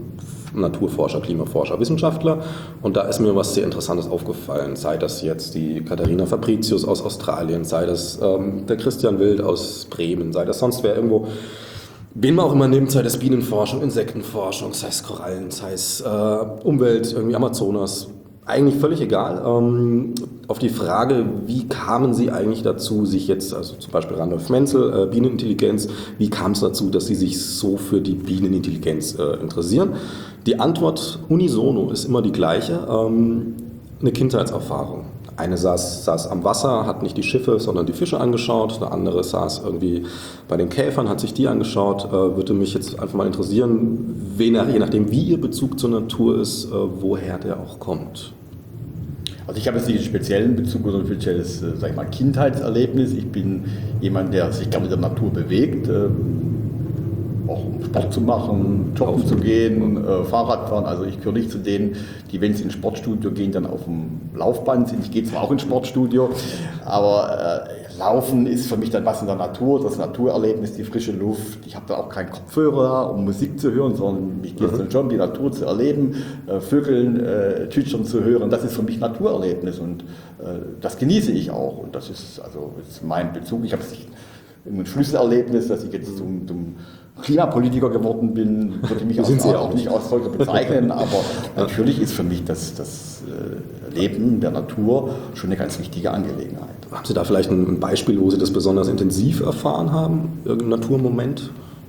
Naturforscher, Klimaforscher, Wissenschaftler. Und da ist mir was sehr Interessantes aufgefallen. Sei das jetzt die Katharina Fabricius aus Australien, sei das ähm, der Christian Wild aus Bremen, sei das sonst wer irgendwo. Wen man auch immer nimmt, sei das Bienenforschung, Insektenforschung, sei es Korallen, sei es äh, Umwelt, irgendwie Amazonas. Eigentlich völlig egal. Ähm, auf die Frage, wie kamen Sie eigentlich dazu, sich jetzt, also zum Beispiel Randolph Menzel, äh, Bienenintelligenz, wie kam es dazu, dass Sie sich so für die Bienenintelligenz äh, interessieren? Die Antwort unisono ist immer die gleiche, ähm, eine Kindheitserfahrung. Eine saß, saß am Wasser, hat nicht die Schiffe, sondern die Fische angeschaut. Eine andere saß irgendwie bei den Käfern, hat sich die angeschaut. Äh, würde mich jetzt einfach mal interessieren, wen, je nachdem wie Ihr Bezug zur Natur ist, äh, woher der auch kommt. Also ich habe jetzt nicht einen speziellen Bezug oder ein spezielles, sag ich mal, Kindheitserlebnis. Ich bin jemand, der sich gerne mit der Natur bewegt, äh, auch um Sport zu machen, joggen zu gehen, äh, Fahrrad fahren. Also ich gehöre nicht zu denen, die, wenn sie ins Sportstudio gehen, dann auf dem Laufband sind. Ich gehe zwar auch ins Sportstudio, aber äh, Laufen ist für mich dann was in der Natur, das Naturerlebnis, die frische Luft. Ich habe da auch keinen Kopfhörer, um Musik zu hören, sondern mich geht es dann schon, die Natur zu erleben, äh, Vögeln äh, zwitschern zu hören. Das ist für mich Naturerlebnis und äh, das genieße ich auch. Und das ist also das ist mein Bezug. Ich habe ein Schlüsselerlebnis, dass ich jetzt zum, zum Klimapolitiker geworden bin, würde ich mich auch, auch, auch nicht als solcher bezeichnen, aber natürlich ist für mich das, das Leben der Natur schon eine ganz wichtige Angelegenheit. Haben Sie da vielleicht ein Beispiel, wo Sie das besonders intensiv erfahren haben? Irgendein Naturmoment?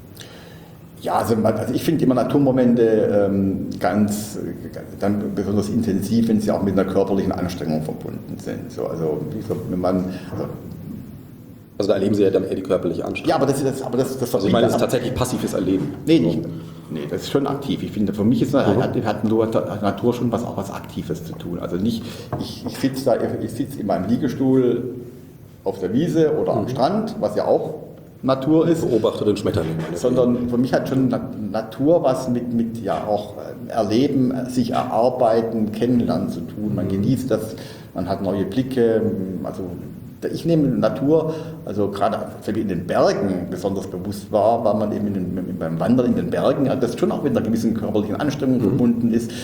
Ja, also, also ich finde immer Naturmomente ähm, ganz, dann besonders intensiv, wenn sie auch mit einer körperlichen Anstrengung verbunden sind. So, also, wie gesagt, wenn man... Also, Also da erleben Sie ja dann eher die körperliche Anstrengung. Ja, aber das ist das, aber das, das also ich meine, das ist tatsächlich passives Erleben. Nee, nicht. Nee, das ist schon aktiv. Ich finde, für mich ist eine, mhm. hat, hat Natur schon was auch was Aktives zu tun. Also nicht, ich, ich sitze da, ich sitze in meinem Liegestuhl auf der Wiese oder am mhm. Strand, was ja auch Natur ist. Beobachte den Schmetterling. Sondern für mich hat schon Natur was mit, mit ja auch Erleben, sich erarbeiten, kennenlernen zu tun. Man genießt das, man hat neue Blicke, also ich nehme Natur, also gerade in den Bergen besonders bewusst wahr, weil man eben in den, beim Wandern in den Bergen, das schon auch mit einer gewissen körperlichen Anstrengung mhm. verbunden ist.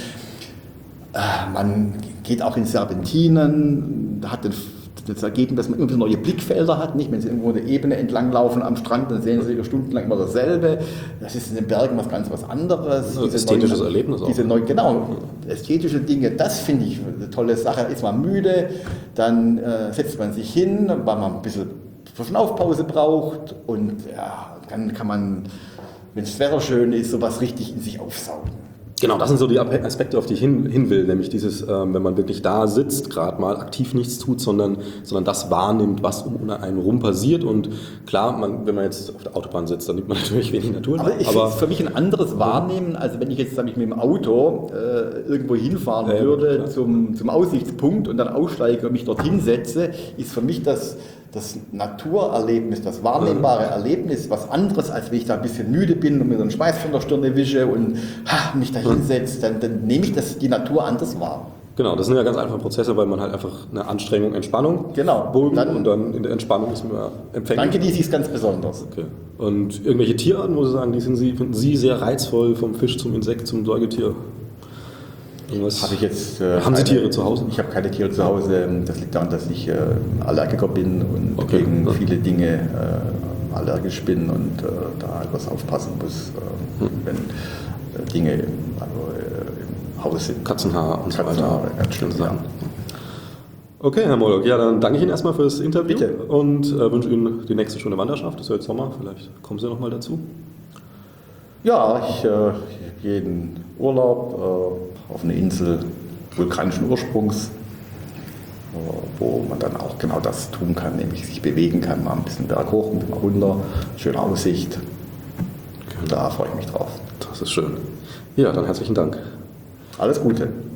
Man geht auch in Serpentinen, hat das Ergebnis, dass man immer neue Blickfelder hat. Nicht? Wenn Sie irgendwo eine Ebene entlanglaufen am Strand, dann sehen Sie stundenlang immer dasselbe. Das ist in den Bergen was ganz was anderes. Also ästhetisches neuen, Erlebnis auch. Diese neu, genau, ästhetische Dinge, das finde ich eine tolle Sache. Ist man müde, dann äh, setzt man sich hin, weil man ein bisschen Verschnaufpause braucht und ja, dann kann man, wenn das Wetter schön ist, sowas richtig in sich aufsaugen. Genau, das sind so die Aspekte, auf die ich hin, hin will, nämlich dieses, ähm, wenn man wirklich da sitzt, gerade mal aktiv nichts tut, sondern, sondern das wahrnimmt, was um einen rum passiert. Und klar, man, wenn man jetzt auf der Autobahn sitzt, dann nimmt man natürlich wenig Natur. Aber ich finde es für mich ein anderes Wahrnehmen, als wenn ich jetzt sag ich, mit dem Auto äh, irgendwo hinfahren ja, würde zum, zum Aussichtspunkt und dann aussteige und mich dorthin setze, ist für mich das... das Naturerlebnis, das wahrnehmbare Erlebnis, was anderes, als wenn ich da ein bisschen müde bin und mir den Schweiß von der Stirne wische und ha, mich da hinsetze, dann, dann nehme ich das, die Natur anders wahr. Genau, das sind ja ganz einfache Prozesse, weil man halt einfach eine Anstrengung, Entspannung genau. Bogen dann, und dann in der Entspannung ist man empfänglich. Danke, die ist ganz besonders. Okay. Und irgendwelche Tierarten, wo Sie sagen, die sind Sie, finden Sie sehr reizvoll, vom Fisch zum Insekt zum Säugetier? Habe ich jetzt, äh, Haben Sie keine, Tiere zu Hause? Ich habe keine Tiere zu Hause. Das liegt daran, dass ich äh, Allergiker bin und okay. gegen ja. viele Dinge äh, allergisch bin und äh, da etwas aufpassen muss, äh, hm. wenn äh, Dinge im, also, äh, im Haus sind. Katzenhaar und Katzenhaar, so weiter. Ganz stimmt, ja. Okay, Herr Moloch, ja, dann danke ich Ihnen erstmal für das Interview. Bitte. Und äh, wünsche Ihnen die nächste schöne Wanderschaft. Das ist ja jetzt Sommer, vielleicht kommen Sie noch mal dazu. Ja, ich, äh, ich gehe in Urlaub äh, auf eine Insel vulkanischen Ursprungs, äh, wo man dann auch genau das tun kann, nämlich sich bewegen kann, mal ein bisschen berghoch, ein bisschen runter, schöne Aussicht. Da freue ich mich drauf. Das ist schön. Ja, dann herzlichen Dank. Alles Gute.